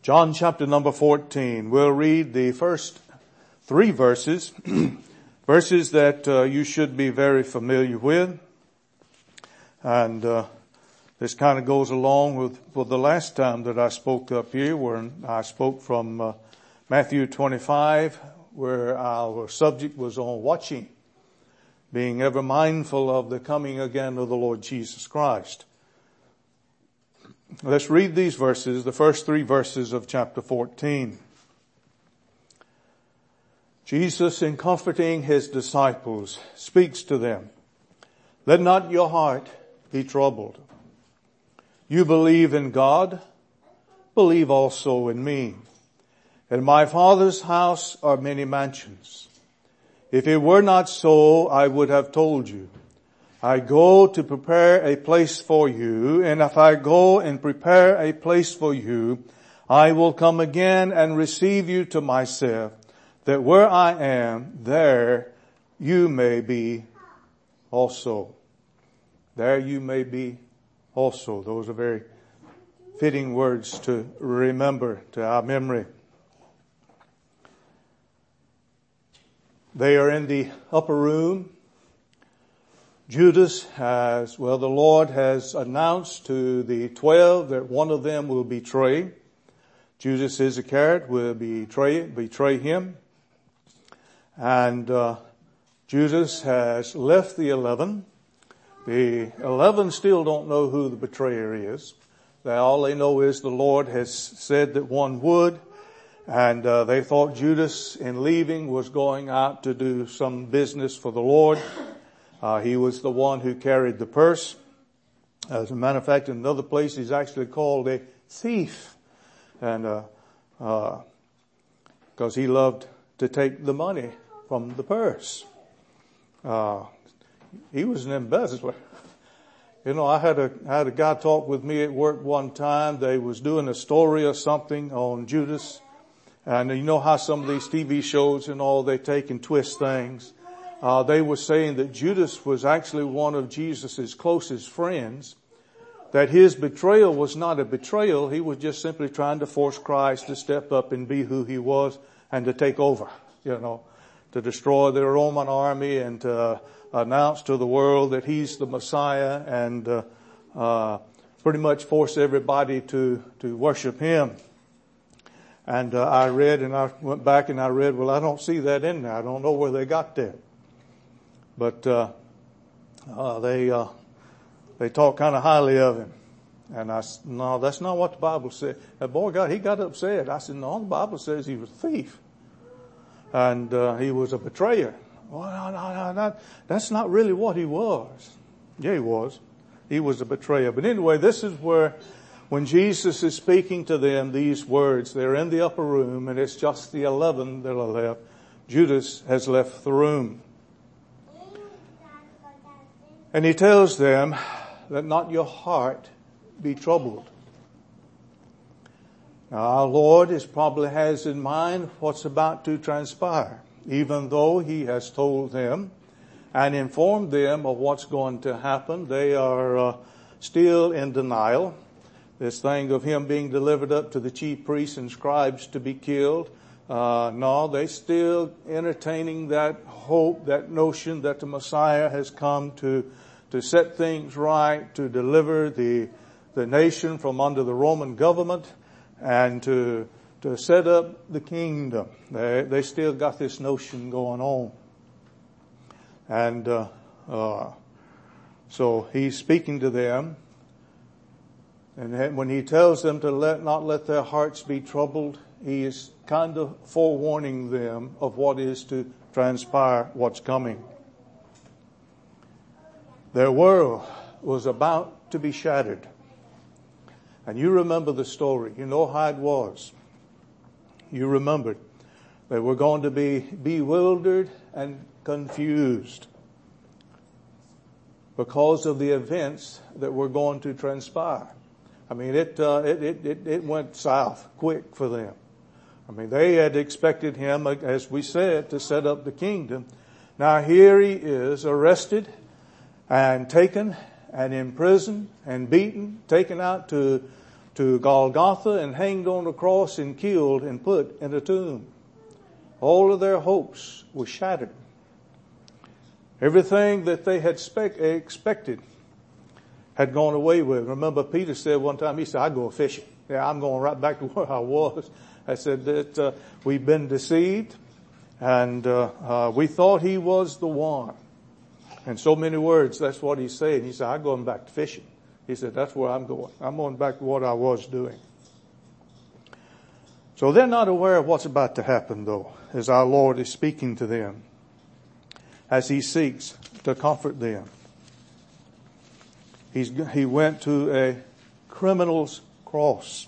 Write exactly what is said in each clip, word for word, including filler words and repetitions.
John chapter number fourteen. We'll read the first three verses, verses that uh, you should be very familiar with. And uh, this kind of goes along with, with the last time that I spoke up here, where I spoke from uh, Matthew twenty-five, where our subject was on watching, being ever mindful of the coming again of the Lord Jesus Christ. Let's read these verses, the first three verses of chapter fourteen. Jesus, in comforting his disciples, speaks to them. Let not your heart be troubled. You believe in God, believe also in me. In my Father's house are many mansions. If it were not so, I would have told you. I go to prepare a place for you, and if I go and prepare a place for you, I will come again and receive you to myself, that where I am, there you may be also. There you may be also. Those are very fitting words to remember to our memory. They are in the upper room. Judas has, well, the Lord has announced to the twelve that one of them will betray. Judas Iscariot will betray, betray him. And uh, Judas has left the eleven. The eleven still don't know who the betrayer is. They, all they know is the Lord has said that one would. And uh, they thought Judas, in leaving, was going out to do some business for the Lord. Uh, he was the one who carried the purse. As a matter of fact, in another place, he's actually called a thief. And, uh, uh, cause he loved to take the money from the purse. Uh, he was an embezzler. You know, I had a, I had a guy talk with me at work one time. They was doing a story or something on Judas. And you know how some of these T V shows and all, they take and twist things. Uh, they were saying that Judas was actually one of Jesus' closest friends, that his betrayal was not a betrayal. He was just simply trying to force Christ to step up and be who he was and to take over, you know, to destroy the Roman army and to announce to the world that he's the Messiah and uh, uh, pretty much force everybody to, to worship him. And uh, I read and I went back and I read, well, I don't see that in there. I don't know where they got that. But, uh, uh, they, uh, they talk kind of highly of him. And I said, no, that's not what the Bible said. That boy got, he got upset. I said, no, the Bible says he was a thief. And, uh, he was a betrayer. Well, no, no, no, not, that's not really what he was. Yeah, he was. He was a betrayer. But anyway, this is where, when Jesus is speaking to them these words, they're in the upper room and it's just the eleven that are left. Judas has left the room. And he tells them, let not your heart be troubled. Now our Lord is probably has in mind what's about to transpire, even though he has told them and informed them of what's going to happen. They are uh, still in denial. This thing of him being delivered up to the chief priests and scribes to be killed. Uh, no, they still entertaining that hope, that notion that the Messiah has come to, to set things right, to deliver the, the nation from under the Roman government and to, to set up the kingdom. They, they still got this notion going on. And, uh, uh, so he's speaking to them. And when he tells them to let, not let their hearts be troubled, he is kind of forewarning them of what is to transpire, what's coming. Their world was about to be shattered. And you remember the story. You know how it was. You remembered. They were going to be bewildered and confused because of the events that were going to transpire. I mean, it, uh, it, it, it, it went south quick for them. I mean, they had expected him, as we said, to set up the kingdom. Now here he is arrested and taken and imprisoned and beaten, taken out to, to Golgotha and hanged on the cross and killed and put in a tomb. All of their hopes were shattered. Everything that they had spec- expected had gone away with. Remember, Peter said one time, he said, I go fishing. Yeah, I'm going right back to where I was. I said that uh, we've been deceived, and uh, uh, we thought he was the one. In so many words, that's what he's saying. He said, I'm going back to fishing. He said, that's where I'm going. I'm going back to what I was doing. So they're not aware of what's about to happen, though, as our Lord is speaking to them, as he seeks to comfort them. He's, he went to a criminal's cross.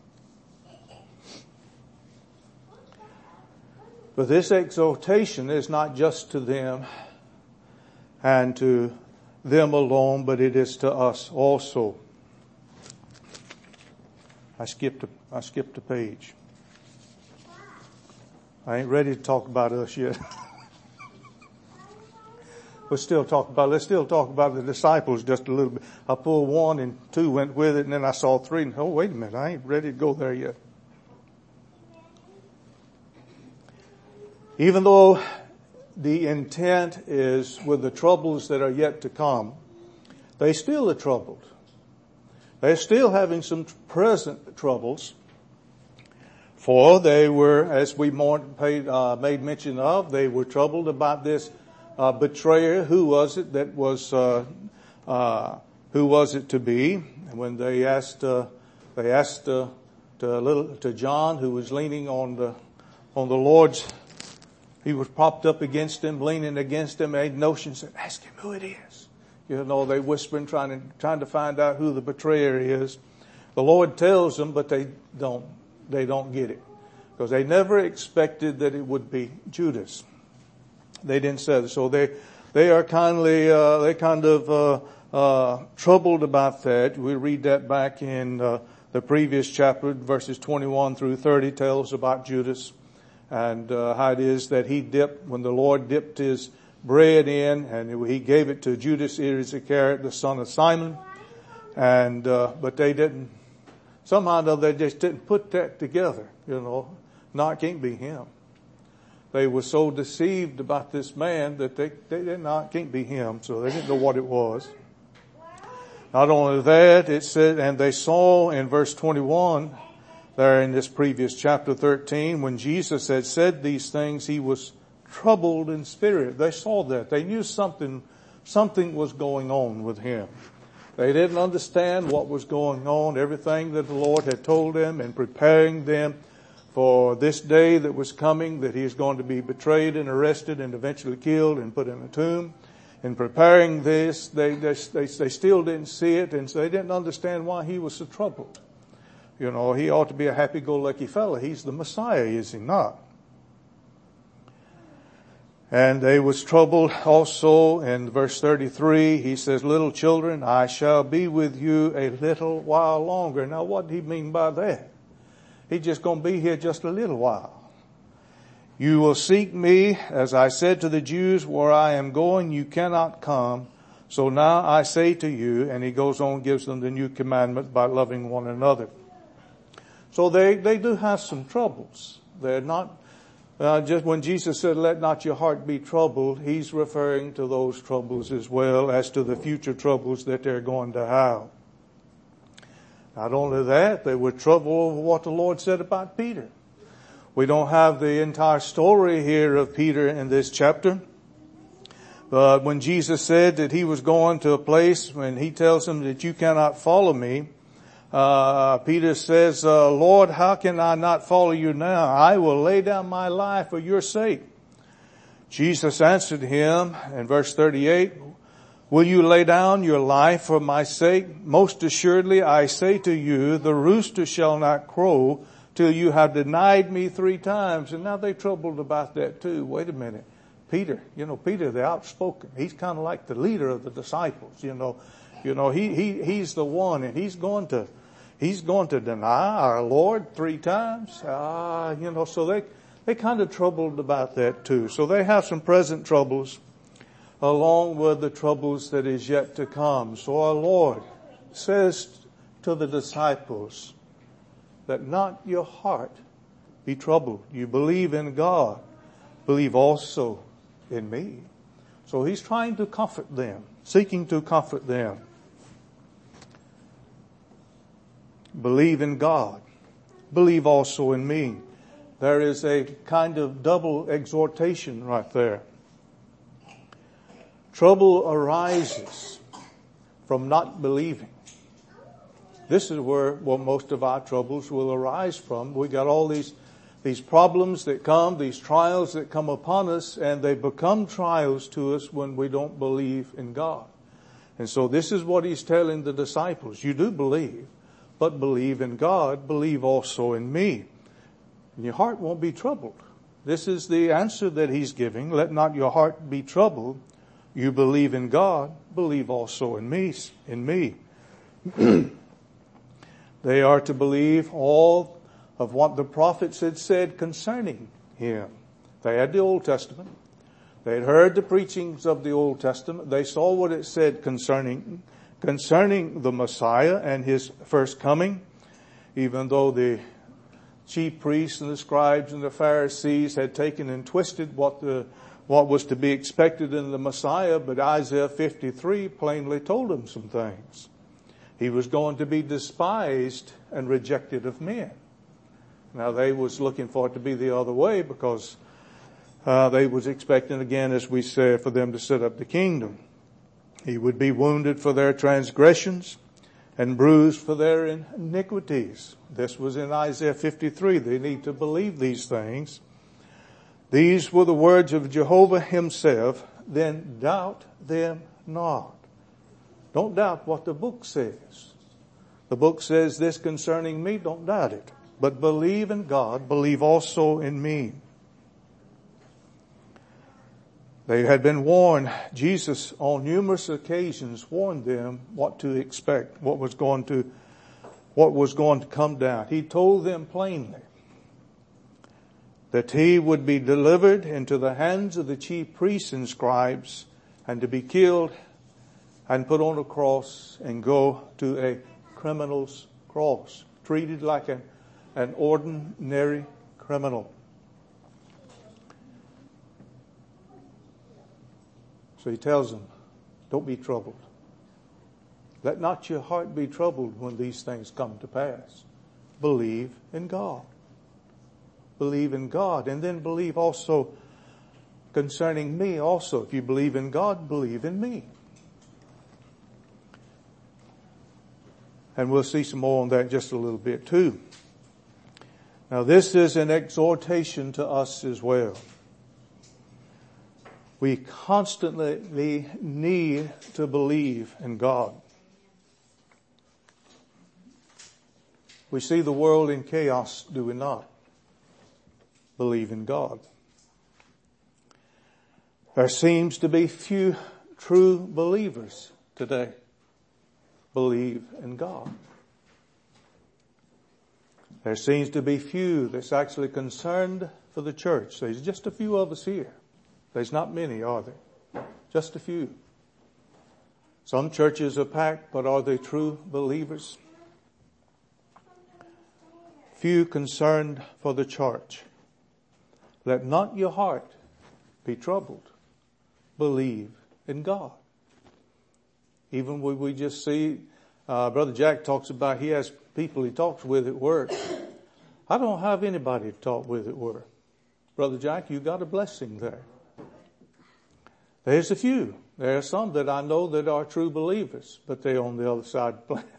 But this exhortation is not just to them and to them alone, but it is to us also. I skipped a, I skipped a page. I ain't ready to talk about us yet. We'll still talk about, let's still talk about the disciples just a little bit. I pulled one and two went with it, and then I saw three and, oh, wait a minute, I ain't ready to go there yet. Even though the intent is with the troubles that are yet to come, they still are troubled. They're still having some present troubles. For they were, as we made, uh, made mention of, they were troubled about this uh, betrayer. Who was it that was, uh, uh, who was it to be? And when they asked, uh, they asked uh, to, little, to John, who was leaning on the, on the Lord's, he was propped up against him, leaning against him, made notion, said, ask him who it is. You know, they whispering, trying to, trying to find out who the betrayer is. The Lord tells them, but they don't. They don't get it, because they never expected that it would be Judas. They didn't say it. So they, they are kindly, uh, they kind of, uh, uh, troubled about that. We read that back in, uh, the previous chapter, verses twenty-one through thirty tells about Judas and, uh, how it is that he dipped, when the Lord dipped his bread in and he gave it to Judas Iscariot, the son of Simon. And, uh, but they didn't, somehow or another, they just didn't put that together, you know. No, it can't be him. They were so deceived about this man that they, they did not, it can't be him, so they didn't know what it was. Not only that, it said, and they saw in verse twenty-one, there in this previous chapter thirteen, when Jesus had said these things, he was troubled in spirit. They saw that. They knew something, something was going on with him. They didn't understand what was going on, everything that the Lord had told them and preparing them for this day that was coming, that he is going to be betrayed and arrested and eventually killed and put in a tomb. In preparing this, they, they, they, they still didn't see it, and so they didn't understand why he was so troubled. You know, he ought to be a happy-go-lucky fellow. He's the Messiah, is he not? And they was troubled also in verse thirty-three. He says, little children, I shall be with you a little while longer. Now what did he mean by that? He's just going to be here just a little while. You will seek me, as I said to the Jews, where I am going, you cannot come. So now I say to you, and he goes on, gives them the new commandment by loving one another. So they, they do have some troubles. They're not Uh, just when Jesus said, let not your heart be troubled, he's referring to those troubles as well as to the future troubles that they're going to have. Not only that, they were troubled over what the Lord said about Peter. We don't have the entire story here of Peter in this chapter. But when Jesus said that he was going to a place, when he tells them that you cannot follow me, Uh, Peter says, uh, Lord, how can I not follow you now? I will lay down my life for your sake. Jesus answered him in verse thirty-eight, will you lay down your life for my sake? Most assuredly, I say to you, the rooster shall not crow till you have denied me three times. And now they're troubled about that too. Wait a minute. Peter, you know, Peter, the outspoken, he's kind of like the leader of the disciples, you know. You know, he, he, he's the one, and he's going to, He's going to deny our Lord three times. Ah, you know, so they, they kind of troubled about that too. So they have some present troubles along with the troubles that is yet to come. So our Lord says to the disciples, let not your heart be troubled. You believe in God, believe also in me. So he's trying to comfort them, seeking to comfort them. Believe in God, believe also in me. There is a kind of double exhortation right there. Trouble arises from not believing. This is where well, most of our troubles will arise from. We got all these these problems that come, these trials that come upon us, and they become trials to us when we don't believe in God. And so this is what he's telling the disciples. You do believe, but believe in God, believe also in me. And your heart won't be troubled. This is the answer that he's giving. Let not your heart be troubled. You believe in God, believe also in me. In me. They are to believe all of what the prophets had said concerning him. They had the Old Testament. They had heard the preachings of the Old Testament. They saw what it said concerning, concerning the Messiah and his first coming. Even though the chief priests and the scribes and the Pharisees had taken and twisted what the, what was to be expected in the Messiah, but Isaiah fifty-three plainly told them some things. He was going to be despised and rejected of men. Now they was looking for it to be the other way because uh, they was expecting again, as we said, for them to set up the kingdom. He would be wounded for their transgressions and bruised for their iniquities. This was in Isaiah fifty-three. They need to believe these things. These were the words of Jehovah himself. Then doubt them not. Don't doubt what the book says. The book says this concerning me, don't doubt it. But believe in God, believe also in me. They had been warned. Jesus on numerous occasions warned them what to expect, what was going to, what was going to come down. He told them plainly that he would be delivered into the hands of the chief priests and scribes and to be killed and put on a cross and go to a criminal's cross, treated like an, an ordinary criminal. So he tells them, don't be troubled. Let not your heart be troubled when these things come to pass. Believe in God. Believe in God. And then believe also concerning me also. If you believe in God, believe in me. And we'll see some more on that in just a little bit too. Now this is an exhortation to us as well. We constantly need to believe in God. We see the world in chaos, do we not? Believe in God. There seems to be few true believers today. Believe in God. There seems to be few that's actually concerned for the church. There's just a few of us here. There's not many, are there? Just a few. Some churches are packed, but are they true believers? Few concerned for the church. Let not your heart be troubled. Believe in God. Even when we just see, uh, Brother Jack talks about he has people he talks with at work. I don't have anybody to talk with at work. Brother Jack, you got a blessing there. There's a few. There are some that I know that are true believers, but they're on the other side of the planet.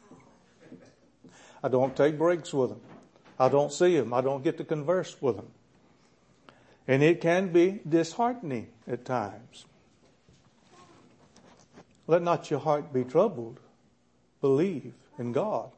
I don't take breaks with them. I don't see them. I don't get to converse with them. And it can be disheartening at times. Let not your heart be troubled. Believe in God.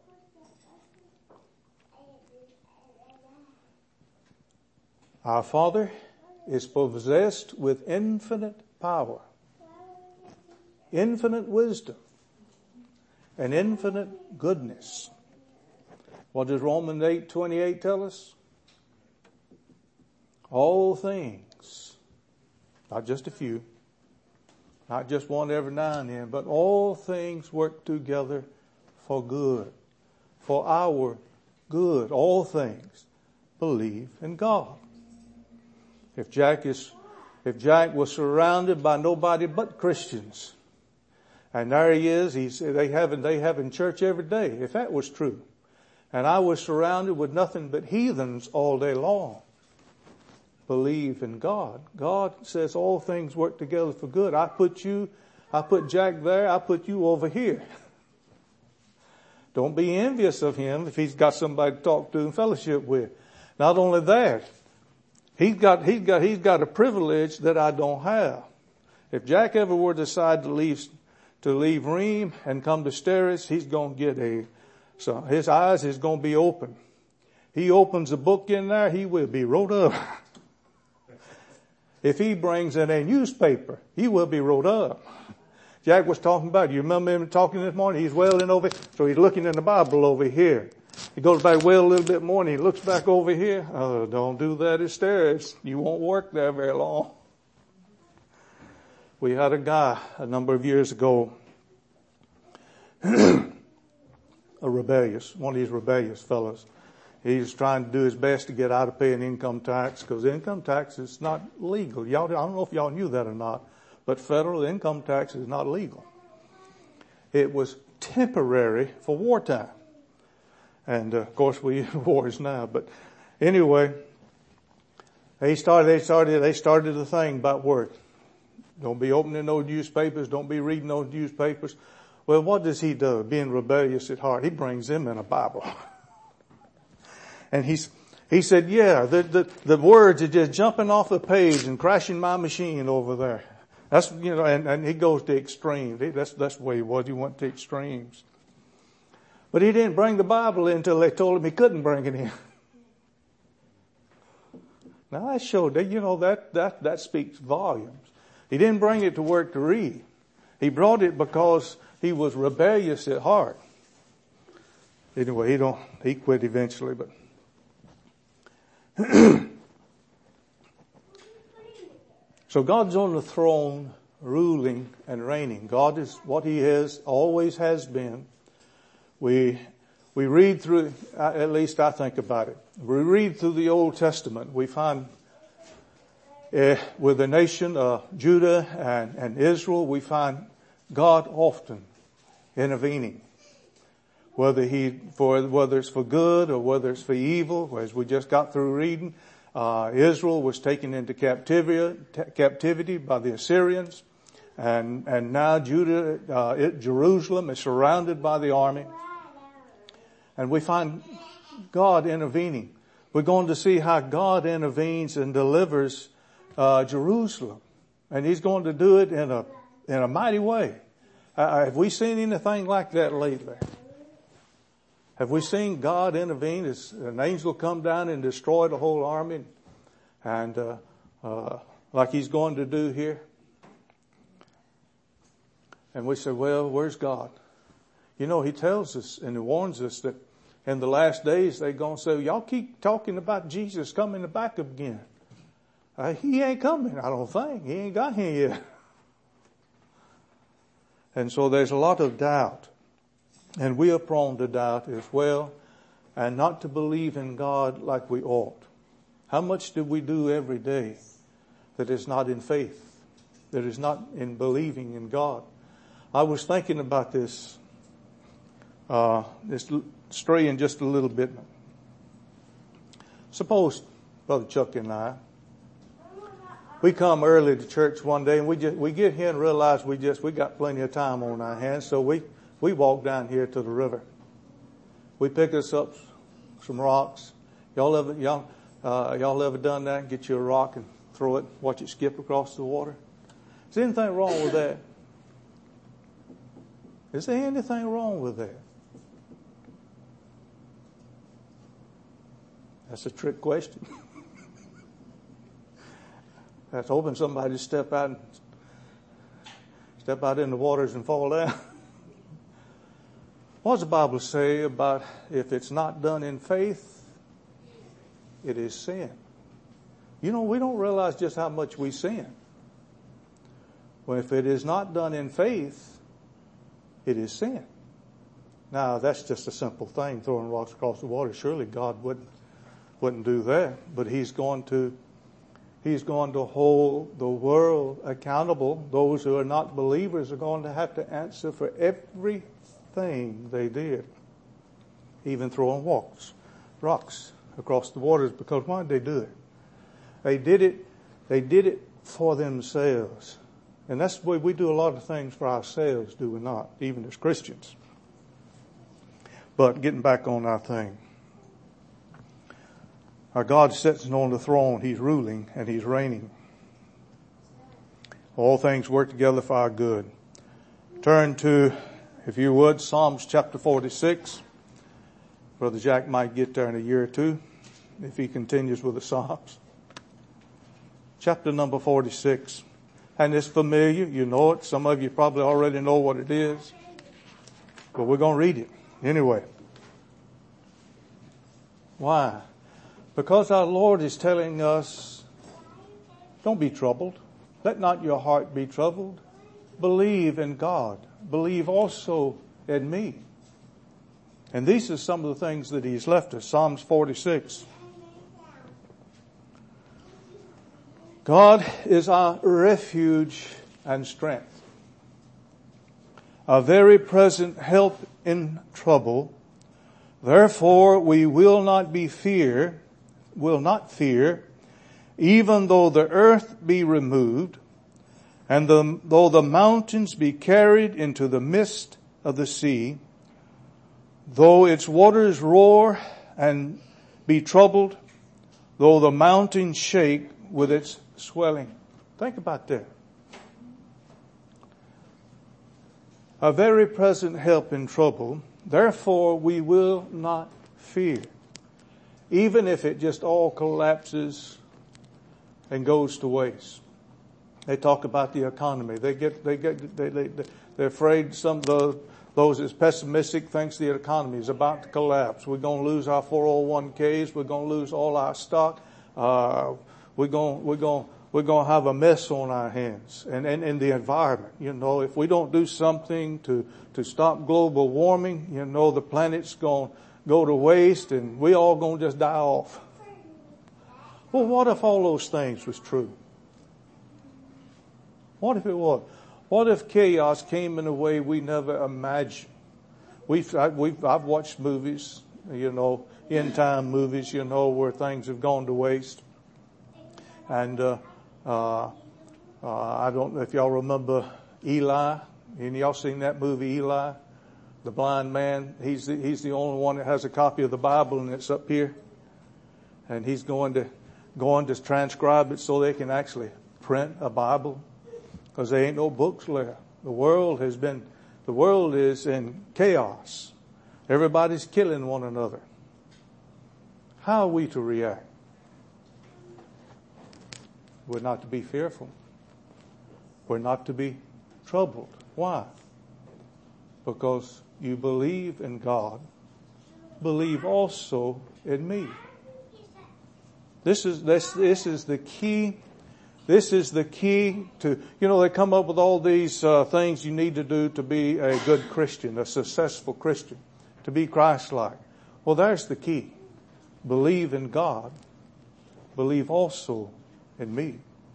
Our Father is possessed with infinite power, infinite wisdom, and infinite goodness. What does Romans eight twenty-eight tell us? All things, not just a few, not just one every now and then, but all things work together for good, for our good. All things. Believe in God. If Jack is, if Jack was surrounded by nobody but Christians, and there he is, he's, they have, they have in church every day, if that was true, and I was surrounded with nothing but heathens all day long, believe in God. God says all things work together for good. I put you, I put Jack there, I put you over here. Don't be envious of him if he's got somebody to talk to and fellowship with. Not only that, he's got, he's got, he's got a privilege that I don't have. If Jack ever were to decide to leave, to leave Ream and come to Steris, he's going to get a, so his eyes is going to be open. He opens a book in there, he will be wrote up. If he brings in a newspaper, he will be wrote up. Jack was talking about, you remember him talking this morning? He's wailing over, so he's looking in the Bible over here. He goes back, wail a little bit more, and he looks back over here. Oh, don't do that at Steris. You won't work there very long. We had a guy a number of years ago, a rebellious, one of these rebellious fellows. He's trying to do his best to get out of paying income tax, because income tax is not legal. Y'all, I don't know if y'all knew that or not, but federal income tax is not legal. It was temporary for wartime. And, uh, of course, we in wars now. But anyway, they started, they started, they started the thing about work. Don't be opening those newspapers. Don't be reading those newspapers. Well, what does he do? Being rebellious at heart, he brings them in a Bible. And he's, he said, yeah, the, the, the words are just jumping off the page and crashing my machine over there. That's, you know, and, and he goes to extremes. That's, that's the way he was. He went to extremes. But he didn't bring the Bible in until they told him he couldn't bring it in. Now that showed that, you know, that, that, that speaks volumes. He didn't bring it to work to read. He brought it because he was rebellious at heart. Anyway, he don't, he quit eventually, but. So God's on the throne, ruling and reigning. God is what he is, always has been. We, we read through, at least I think about it. We read through the Old Testament. We find, uh, with the nation of Judah and, and Israel, we find God often intervening. Whether he, for, whether it's for good or whether it's for evil, as we just got through reading, uh, Israel was taken into captivity, t- captivity by the Assyrians. And, and now Judah, uh, it, Jerusalem is surrounded by the army. And we find God intervening. We're going to see how God intervenes and delivers uh, Jerusalem. And he's going to do it in a in a mighty way. Uh, have we seen anything like that lately? Have we seen God intervene as an angel come down and destroy the whole army? And uh, uh, like he's going to do here? And we say, well, where's God? You know, he tells us and he warns us that in the last days they're going to say, y'all keep talking about Jesus coming back again. Uh, he ain't coming, I don't think. He ain't got here yet. And so there's a lot of doubt. And we are prone to doubt as well, and not to believe in God like we ought. How much do we do every day that is not in faith, that is not in believing in God? I was thinking about this, uh, this straying just a little bit. Suppose Brother Chuck and I, we come early to church one day and we just, we get here and realize we just, we got plenty of time on our hands. So we, we walk down here to the river. We pick us up some rocks. Y'all ever, y'all, uh, y'all ever done that? Get you a rock and throw it, watch it skip across the water? Is there anything wrong with that? Is there anything wrong with that? That's a trick question. That's hoping somebody step out and step out in the waters and fall down. What does the Bible say about if it's not done in faith, it is sin? You know, we don't realize just how much we sin. Well, if it is not done in faith, it is sin. Now, that's just a simple thing, throwing rocks across the water. Surely God wouldn't, wouldn't do that. But He's going to, He's going to hold the world accountable. Those who are not believers are going to have to answer for everything they did. Even throwing rocks, rocks across the waters. Because why did they do it? They did it, they did it for themselves. And that's the way we do a lot of things for ourselves, do we not? Even as Christians. But getting back on our thing. Our God sits on the throne. He's ruling and He's reigning. All things work together for our good. Turn to, if you would, Psalms chapter forty-six. Brother Jack might get there in a year or two if he continues with the Psalms. Chapter number forty-six. And it's familiar. You know it. Some of you probably already know what it is. But we're going to read it anyway. Why? Because our Lord is telling us, don't be troubled. Let not your heart be troubled. Believe in God. Believe also in me. And these are some of the things that He's left us. Psalms forty-six. God is our refuge and strength, a very present help in trouble. Therefore we will not be fear, will not fear, even though the earth be removed, and the, though the mountains be carried into the midst of the sea, though its waters roar and be troubled, though the mountains shake with its swelling. Think about that. A very present help in trouble. Therefore we will not fear. Even if it just all collapses and goes to waste. They talk about the economy. They get, they get, they, they, they're afraid some of the, those that's pessimistic thinks the economy is about to collapse. We're going to lose our four oh one k's. We're going to lose all our stock. Uh, we're going, we're going, we're going to have a mess on our hands. And, and, and the environment, you know, if we don't do something to, to stop global warming, you know, the planet's going to go to waste and we all going to just die off. Well, what if all those things was true? What if it was? What if chaos came in a way we never imagined? We've, I, we've, I've watched movies, you know, end time movies, you know, where things have gone to waste. And, uh, uh, uh, I don't know if y'all remember Eli. Any y'all seen that movie, Eli? The blind man. He's the, he's the only one that has a copy of the Bible and it's up here. And he's going to, going to transcribe it so they can actually print a Bible. Because there ain't no books left. The world has been, the world is in chaos. Everybody's killing one another. How are we to react? We're not to be fearful. We're not to be troubled. Why? Because you believe in God. Believe also in me. This is, this, this is the key. This is the key to, you know, they come up with all these uh, things you need to do to be a good Christian, a successful Christian, to be Christ-like. Well, there's the key. Believe in God. Believe also in me.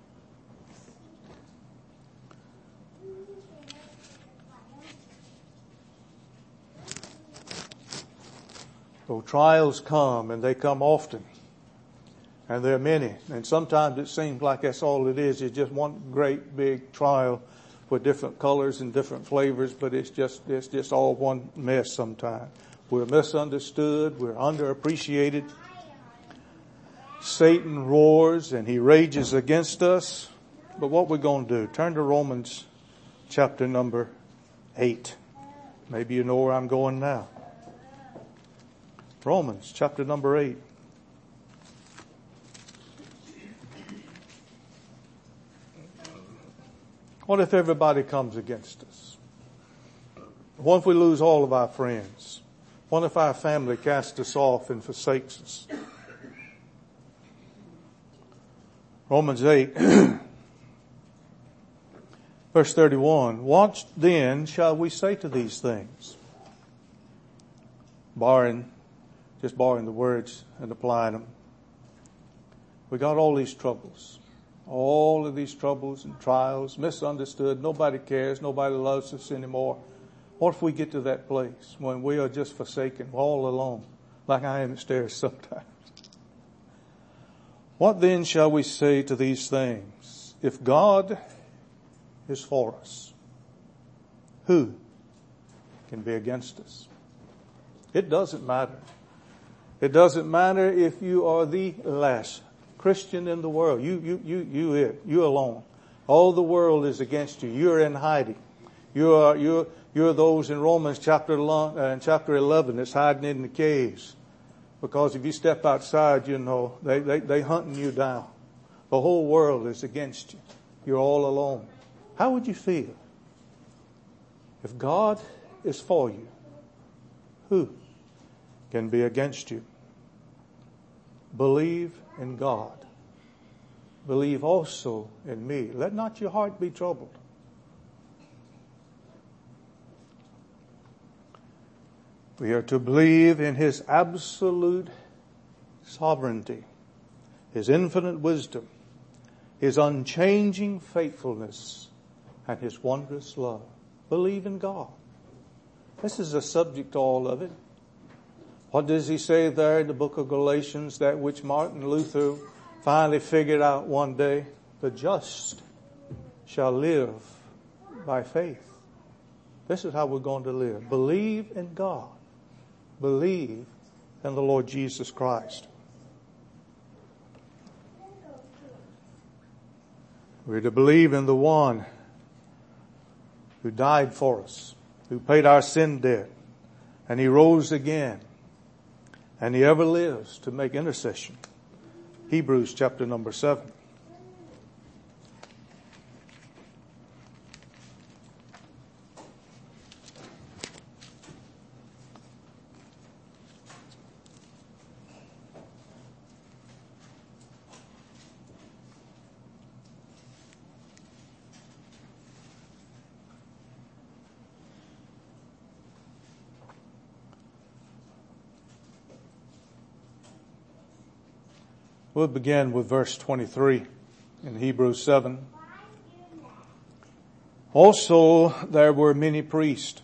So trials come, and they come often. And there are many. And sometimes it seems like that's all it is. It's just one great big trial with different colors and different flavors, but it's just, it's just all one mess sometimes. We're misunderstood. We're underappreciated. Satan roars and he rages against us. But what we're going to do, turn to Romans chapter number eight. Maybe you know where I'm going now. Romans chapter number eight. What if everybody comes against us? What if we lose all of our friends? What if our family casts us off and forsakes us? Romans eight, verse thirty-one. What then shall we say to these things? borrowing, just borrowing the words and applying them. We got all these troubles. All of these troubles and trials, misunderstood. Nobody cares. Nobody loves us anymore. What if we get to that place when we are just forsaken, all alone, like I am at stairs sometimes? What then shall we say to these things? If God is for us, who can be against us? It doesn't matter. It doesn't matter if you are the last Christian in the world. You, you, you, you, it, you alone. All the world is against you. You're in hiding. You are, you're, you're those in Romans chapter, uh, chapter eleven that's hiding in the caves. Because if you step outside, you know, they, they, they hunting you down. The whole world is against you. You're all alone. How would you feel if God is for you? Who can be against you? Believe in God. Believe also in me. Let not your heart be troubled. We are to believe in His absolute sovereignty, His infinite wisdom, His unchanging faithfulness, and His wondrous love. Believe in God. This is the subject to all of it. What does he say there in the book of Galatians, that which Martin Luther finally figured out one day? The just shall live by faith. This is how we're going to live. Believe in God. Believe in the Lord Jesus Christ. We're to believe in the one who died for us, who paid our sin debt, and He rose again, and He ever lives to make intercession. Hebrews chapter number seven. We'll begin with verse twenty-three in Hebrews seven. Also there were many priests,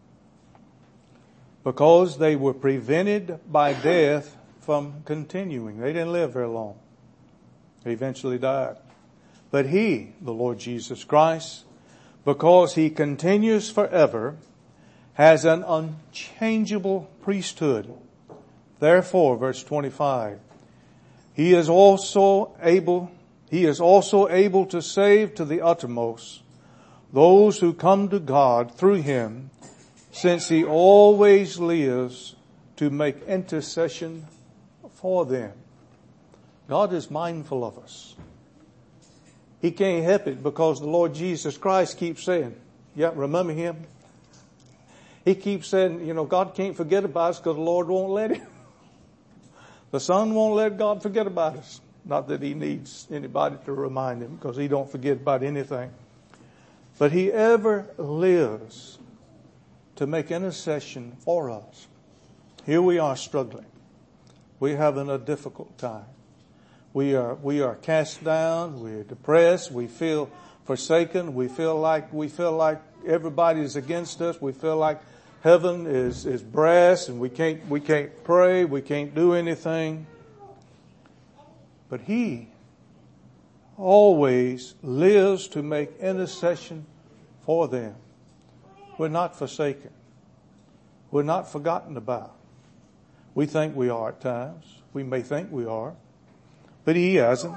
because they were prevented by death from continuing. They didn't live very long. They eventually died. But He, the Lord Jesus Christ, because He continues forever, has an unchangeable priesthood. Therefore, verse twenty-five, He is also able, He is also able to save to the uttermost those who come to God through Him, since He always lives to make intercession for them. God is mindful of us. He can't help it because the Lord Jesus Christ keeps saying, yeah, remember Him? He keeps saying, you know, God can't forget about us because the Lord won't let Him. The Son won't let God forget about us. Not that He needs anybody to remind Him, because He don't forget about anything. But He ever lives to make intercession for us. Here we are struggling. We're having a difficult time. We are, we are cast down. We're depressed. We feel forsaken. We feel like, we feel like everybody's against us. We feel like heaven is, is brass and we can't, we can't pray. We can't do anything. But He always lives to make intercession for them. We're not forsaken. We're not forgotten about. We think we are at times. We may think we are, but He hasn't.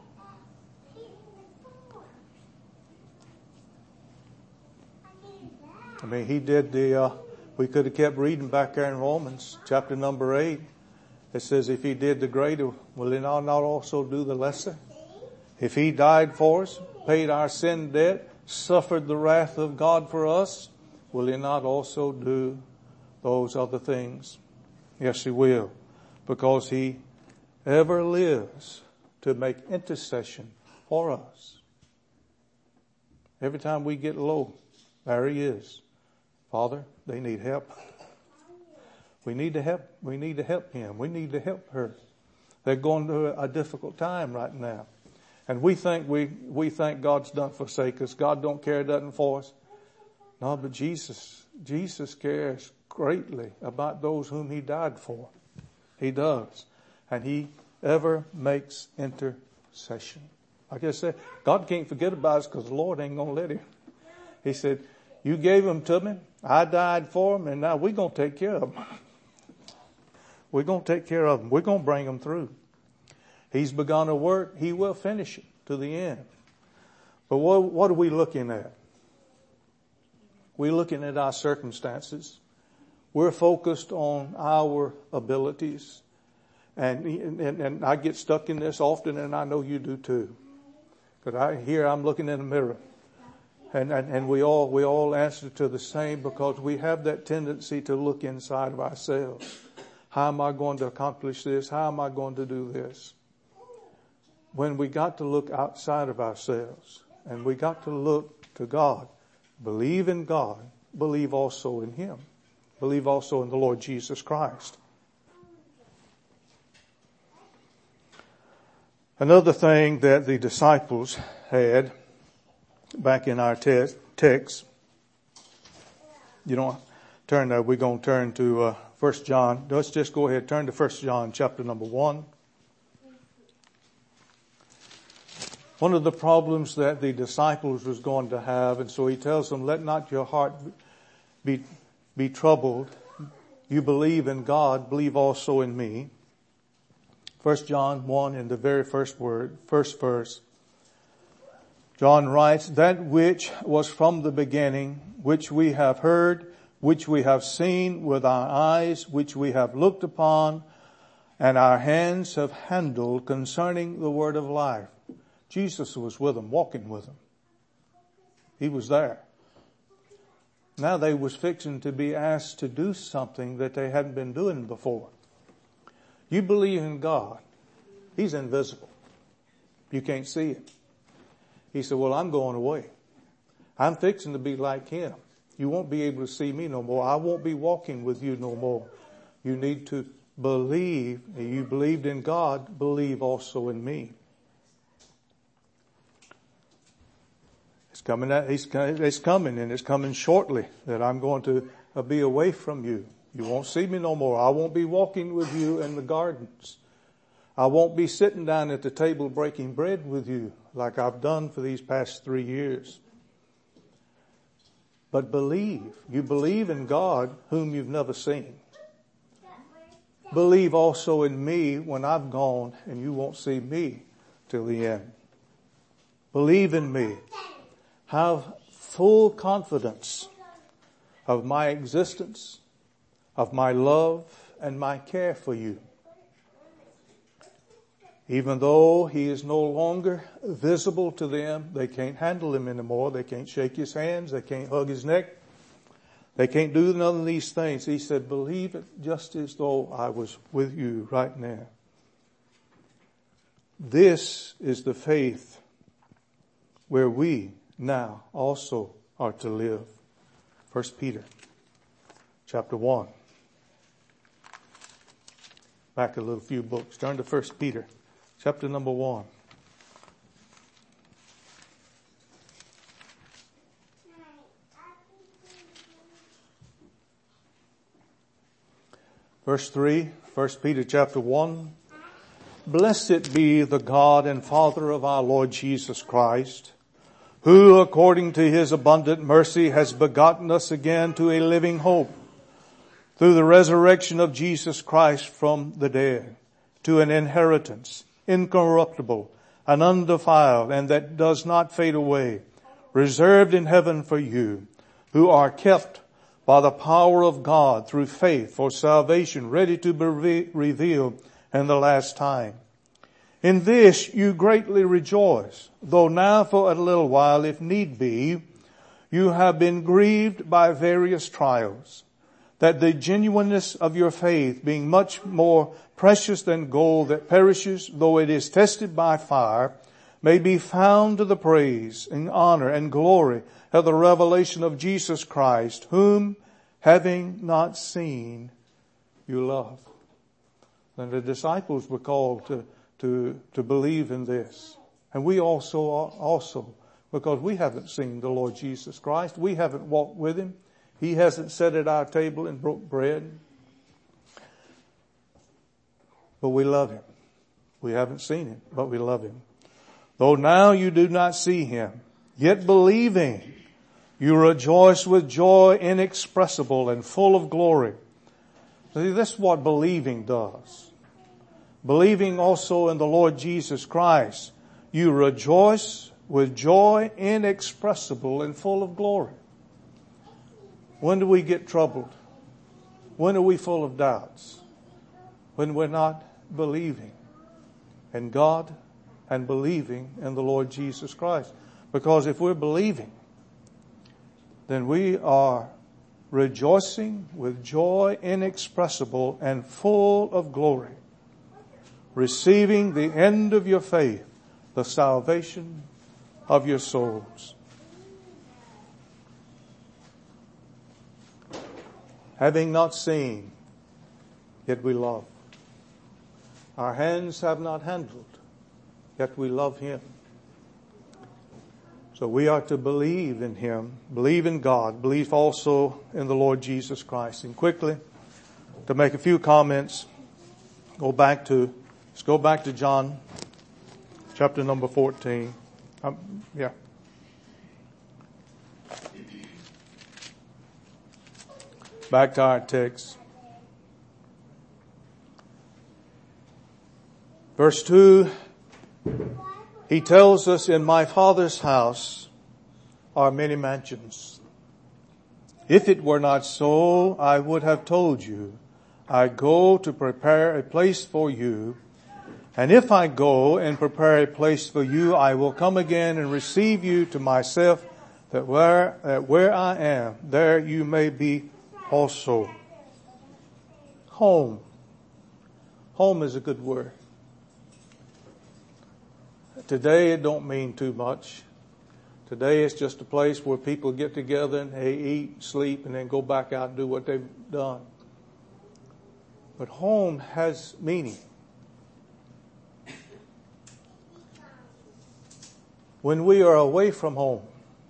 I mean, He did the, uh, we could have kept reading back there in Romans chapter number eight. It says, if He did the greater, will He not also do the lesser? If He died for us, paid our sin debt, suffered the wrath of God for us, will He not also do those other things? Yes, He will, because He ever lives to make intercession for us. Every time we get low, there He is. Father, they need help. We need to help, we need to help him. We need to help her. They're going through a difficult time right now. And we think we, we think God's done forsake us. God don't care, doesn't for us. No, but Jesus, Jesus cares greatly about those whom he died for. He does. And he ever makes intercession. Like I said, God can't forget about us because the Lord ain't going to let him. He said, you gave them to me. I died for them, and now we're going to take care of them. We're going to take care of them. We're going to bring them through. He's begun a work. He will finish it to the end. But what, what are we looking at? We're looking at our circumstances. We're focused on our abilities. And, and, and I get stuck in this often, and I know you do too. Because I here I'm looking in the mirror. And, and, and we all, we all answer to the same because we have that tendency to look inside of ourselves. How am I going to accomplish this? How am I going to do this? When we got to look outside of ourselves and we got to look to God, believe in God, believe also in him. Believe also in the Lord Jesus Christ. Another thing that the disciples had back in our te- text, you don't turn there, we're going to turn to uh, First John. Let's just go ahead, turn to First John chapter number one. One of the problems that the disciples was going to have, and so he tells them, let not your heart be, be troubled. You believe in God, believe also in me. First John one in the very first word, first verse. John writes, that which was from the beginning, which we have heard, which we have seen with our eyes, which we have looked upon, and our hands have handled concerning the word of life. Jesus was with them, walking with them. He was there. Now they was fixing to be asked to do something that they hadn't been doing before. You believe in God. He's invisible. You can't see it. He said, well, I'm going away. I'm fixing to be like him. You won't be able to see me no more. I won't be walking with you no more. You need to believe. You believed in God, believe also in me. It's coming, it's coming, and it's coming shortly that I'm going to be away from you. You won't see me no more. I won't be walking with you in the gardens. I won't be sitting down at the table breaking bread with you like I've done for these past three years. But believe. You believe in God whom you've never seen. Believe also in me when I've gone and you won't see me till the end. Believe in me. Have full confidence of my existence, of my love and my care for you. Even though he is no longer visible to them, they can't handle him anymore. They can't shake his hands. They can't hug his neck. They can't do none of these things. He said, believe it just as though I was with you right now. This is the faith where we now also are to live. First Peter chapter one. Back a little few books. Turn to First Peter chapter number one. Verse three, First Peter chapter one. Blessed be the God and Father of our Lord Jesus Christ, who according to his abundant mercy has begotten us again to a living hope through the resurrection of Jesus Christ from the dead, to an inheritance incorruptible and undefiled and that does not fade away, reserved in heaven for you, who are kept by the power of God through faith for salvation, ready to be re- revealed in the last time. In this you greatly rejoice, though now for a little while, if need be, you have been grieved by various trials, that the genuineness of your faith, being much more precious than gold that perishes, though it is tested by fire, may be found to the praise and honor and glory of the revelation of Jesus Christ, whom, having not seen, you love. And the disciples were called to, to, to believe in this. And we also, also, because we haven't seen the Lord Jesus Christ. We haven't walked with Him. He hasn't sat at our table and broke bread. But we love Him. We haven't seen Him, but we love Him. Though now you do not see Him, yet believing, you rejoice with joy inexpressible and full of glory. See, this is what believing does. Believing also in the Lord Jesus Christ, you rejoice with joy inexpressible and full of glory. When do we get troubled? When are we full of doubts? When we're not believing in God and believing in the Lord Jesus Christ. Because if we're believing, then we are rejoicing with joy inexpressible and full of glory, receiving the end of your faith, the salvation of your souls. Having not seen, yet we love. Our hands have not handled, yet we love Him. So we are to believe in Him, believe in God, believe also in the Lord Jesus Christ. And quickly, to make a few comments, go back to, let's go back to John, chapter number fourteen. Um, yeah. Back to our text. Verse two, He tells us, in my Father's house are many mansions. If it were not so, I would have told you, I go to prepare a place for you. And if I go and prepare a place for you, I will come again and receive you to myself, that where, that where I am, there you may be also. Home. Home is a good word. Today it don't mean too much. Today it's just a place where people get together and they eat, sleep, and then go back out and do what they've done. But home has meaning. When we are away from home,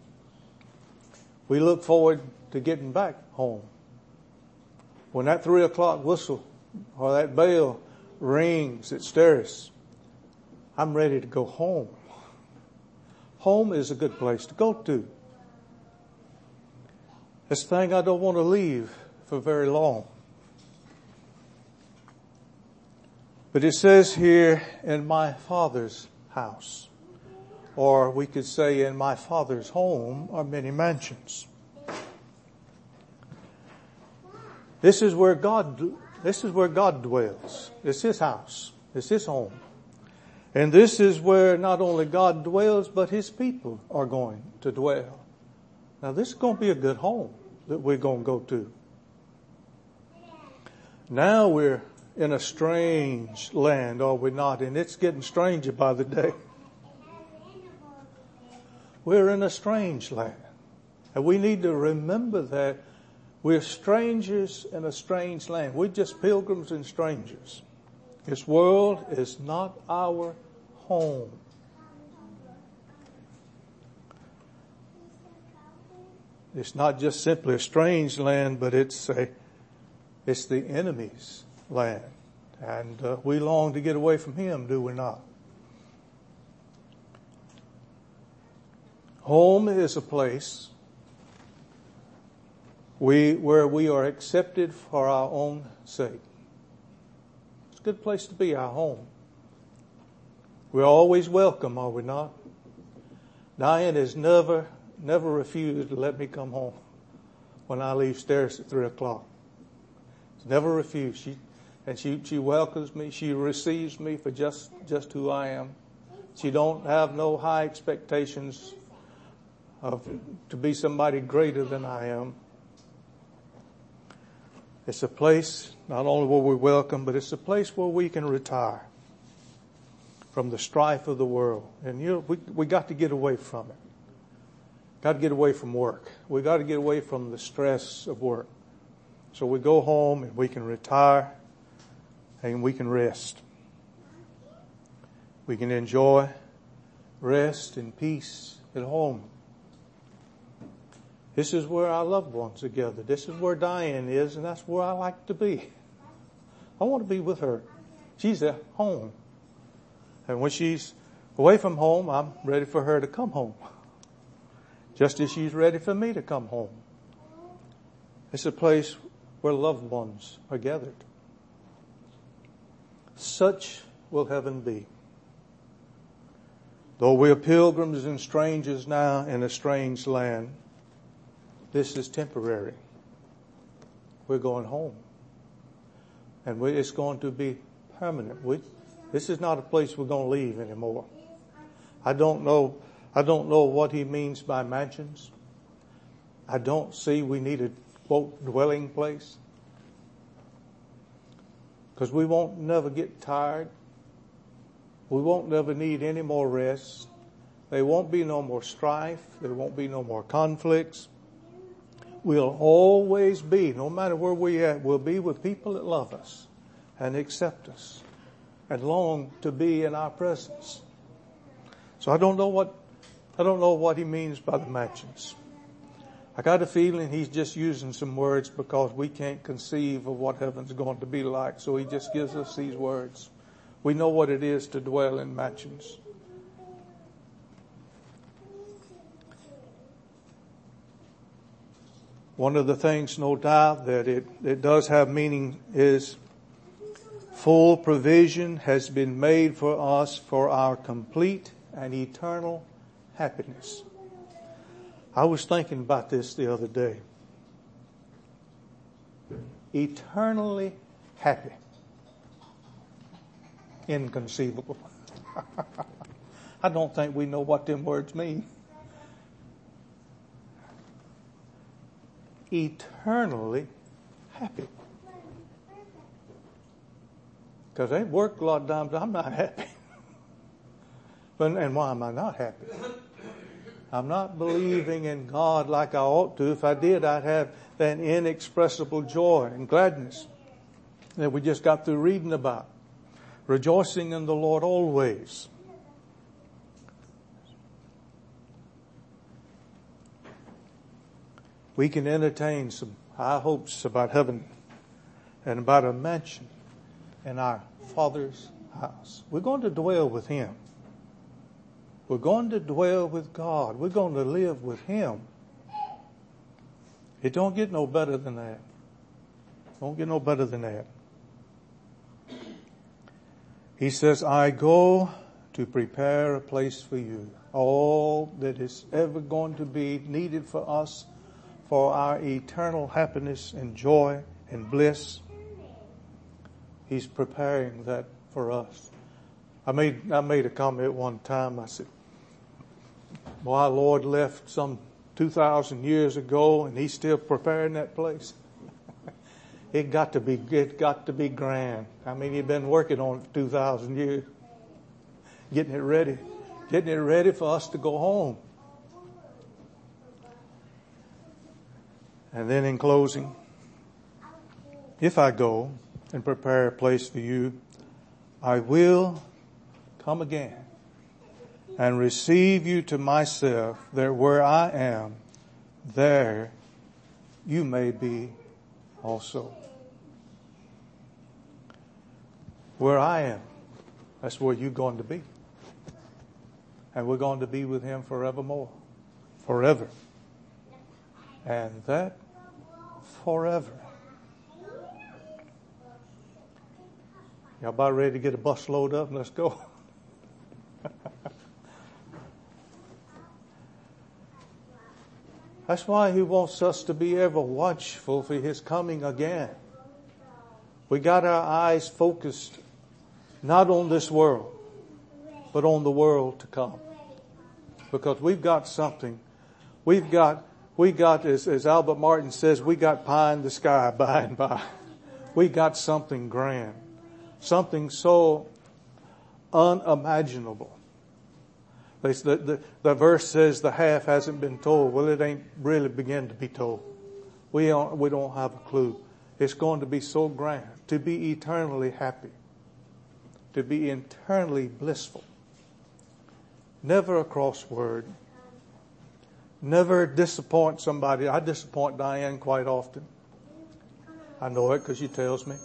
we look forward to getting back home. When that three o'clock whistle or that bell rings at Steris, I'm ready to go home. Home is a good place to go to. It's a thing I don't want to leave for very long. But it says here, in my Father's house, or we could say in my Father's home are many mansions. This is where God, this is where God dwells. It's His house. It's His home. And this is where not only God dwells, but His people are going to dwell. Now this is going to be a good home that we're going to go to. Now we're in a strange land, are we not? And it's getting stranger by the day. We're in a strange land. And we need to remember that we're strangers in a strange land. We're just pilgrims and strangers. This world is not our home. It's not just simply a strange land, but it's a, it's the enemy's land. And uh, we long to get away from him, do we not? Home is a place we, where we are accepted for our own sake. It's a good place to be, our home. We're always welcome, are we not? Diane has never, never refused to let me come home when I leave stairs at three o'clock. She's never refused. She, and she, she welcomes me. She receives me for just, just who I am. She don't have no high expectations of, to be somebody greater than I am. It's a place not only where we're welcome, but it's a place where we can retire from the strife of the world. And you know, we, we got to get away from it. Got to get away from work. We got to get away from the stress of work. So we go home and we can retire and we can rest. We can enjoy rest and peace at home. This is where our loved ones are together. This is where Diane is, and that's where I like to be. I want to be with her. She's at home. And when she's away from home, I'm ready for her to come home. Just as she's ready for me to come home. It's a place where loved ones are gathered. Such will heaven be. Though we are pilgrims and strangers now in a strange land, this is temporary. We're going home. And we, it's going to be permanent. We, this is not a place we're going to leave anymore. I don't know, I don't know what he means by mansions. I don't see we need a, quote, dwelling place. Because we won't never get tired. We won't never need any more rest. There won't be no more strife. There won't be no more conflicts. We'll always be, no matter where we're at, we'll be with people that love us and accept us and long to be in our presence. So I don't know what, I don't know what he means by the mansions. I got a feeling he's just using some words because we can't conceive of what heaven's going to be like. So he just gives us these words. We know what it is to dwell in mansions. One of the things, no doubt, that it, it does have meaning is full provision has been made for us for our complete and eternal happiness. I was thinking about this the other day. Eternally happy. Inconceivable. I don't think we know what them words mean. Eternally happy. Because I worked a lot of times, I'm not happy. But, and why am I not happy? I'm not believing in God like I ought to. If I did, I'd have that inexpressible joy and gladness that we just got through reading about. Rejoicing in the Lord always. We can entertain some high hopes about heaven and about a mansion in our Father's house. We're going to dwell with Him. We're going to dwell with God. We're going to live with Him. It don't get no better than that. Don't get no better than that. He says, I go to prepare a place for you. All that is ever going to be needed for us for our eternal happiness and joy and bliss. He's preparing that for us. I made, I made a comment one time. I said, well, our Lord left some two thousand years ago and He's still preparing that place. It got to be, it got to be grand. I mean, He'd been working on it for two thousand years. Getting it ready. Getting it ready for us to go home. And then in closing, if I go and prepare a place for you, I will come again and receive you to myself, that where I am, there you may be also. Where I am, that's where you're going to be. And we're going to be with Him forevermore. Forever. And that forever. Y'all about ready to get a bus load up and let's go? That's why He wants us to be ever watchful for His coming again. We got our eyes focused not on this world, but on the world to come. Because we've got something. We've got, we got, as, as Albert Martin says, we got pie in the sky by and by. We got something grand. Something so unimaginable. The, the, the verse says the half hasn't been told. Well, it ain't really begun to be told. We don't, we don't have a clue. It's going to be so grand to be eternally happy, to be eternally blissful. Never a crossword. Never disappoint somebody. I disappoint Diane quite often. I know it because she tells me.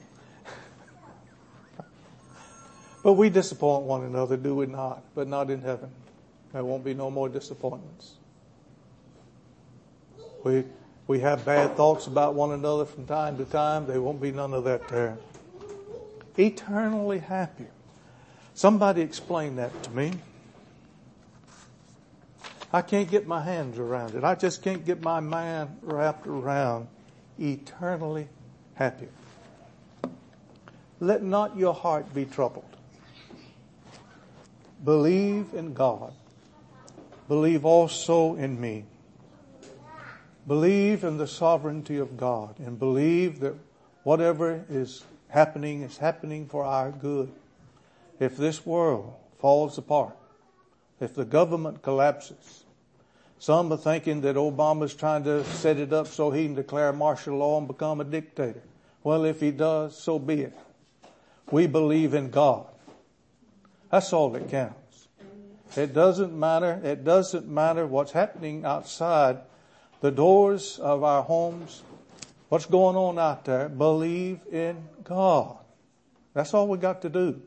But we disappoint one another, do we not? But not in heaven. There won't be no more disappointments. We we have bad thoughts about one another from time to time. There won't be none of that there. Eternally happy. Somebody explain that to me. I can't get my hands around it. I just can't get my mind wrapped around eternally happy. Let not your heart be troubled. Believe in God. Believe also in me. Believe in the sovereignty of God and believe that whatever is happening is happening for our good. If this world falls apart, if the government collapses, some are thinking that Obama's trying to set it up so he can declare martial law and become a dictator. Well, if he does, so be it. We believe in God. That's all that counts. It doesn't matter. It doesn't matter what's happening outside the doors of our homes. What's going on out there? Believe in God. That's all we got to do.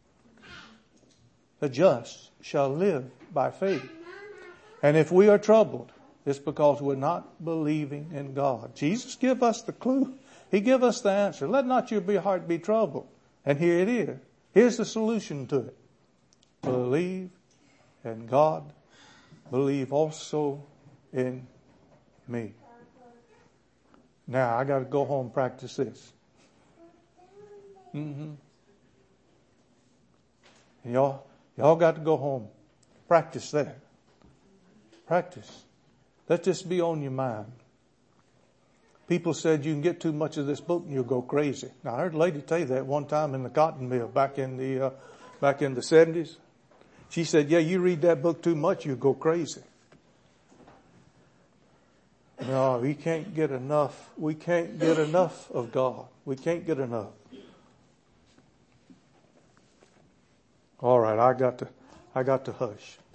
The just shall live by faith. And if we are troubled, it's because we're not believing in God. Jesus give us the clue. He give us the answer. Let not your heart be troubled. And here it is. Here's the solution to it. Believe in God. Believe also in me. Now, I got to go home and practice this. Mm-hmm. Y'all, y'all got to go home. Practice that. Practice. Let this be on your mind. People said you can get too much of this book and you'll go crazy. Now, I heard a lady tell you that one time in the cotton mill back in the, uh, back in the seventies. She said, yeah, you read that book too much, you'll go crazy. No, we can't get enough. We can't get enough of God. We can't get enough. All right, I got to, I got to hush.